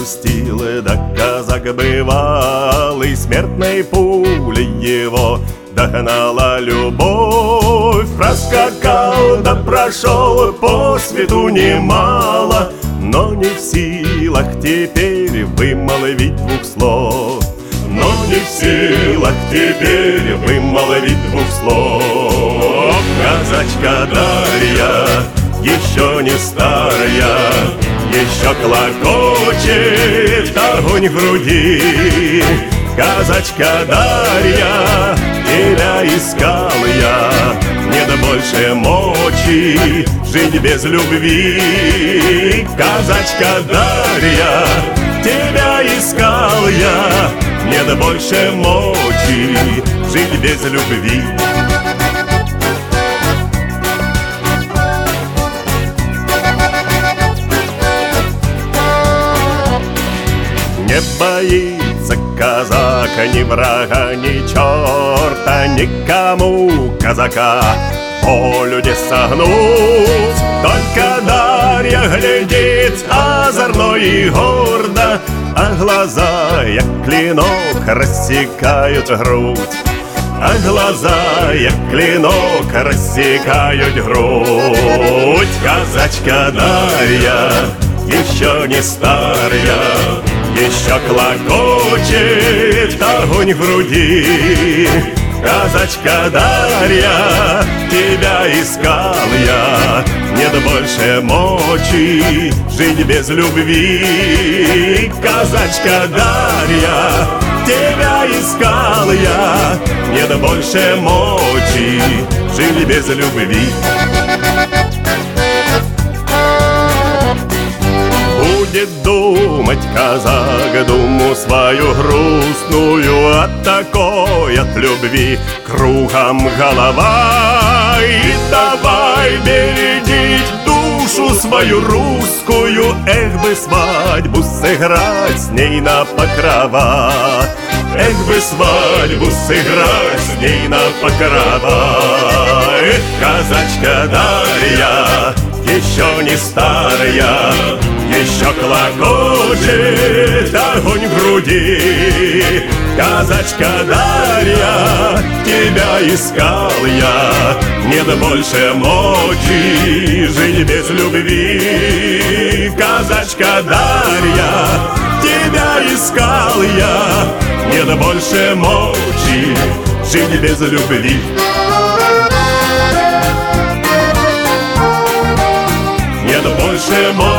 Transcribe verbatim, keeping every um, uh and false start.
грустил, да казак бывалый, смертной пулей его догнала любовь. Проскакал да прошел по свету немало, но не в силах теперь вымолвить двух слов. Но не в силах теперь вымолвить двух слов. Казачка Дарья, еще не старая, еще клокочет огонь в груди. Казачка Дарья, тебя искал я, нет больше мочи жить без любви. Казачка Дарья, тебя искал я, нет больше мочи жить без любви. Не боится казак ни врага, ни черта, никому казака волю не согнуть. Только Дарья глядит озорно и гордо, а глаза, як клинок, рассекают грудь. А глаза, як клинок, рассекают грудь. Казачка Дарья, еще не старая, еще клокочет огонь в груди. Казачка Дарья, тебя искал я, нет больше мочи жить без любви. Казачка Дарья, тебя искал я, нет больше мочи жить без любви. Будет думать казак думу свою грустную, от такой от любви кругом голова. И давай бередить душу свою русскую, эх бы свадьбу сыграть с ней на покрова. Эх бы свадьбу сыграть с ней на покрова. Эх, казачка Дарья, еще не старая, еще клокочет огонь в груди. Казачка Дарья, тебя искал я, нет больше мочи жить без любви. Казачка Дарья, тебя искал я, нет больше мочи жить без любви. Нет больше мочи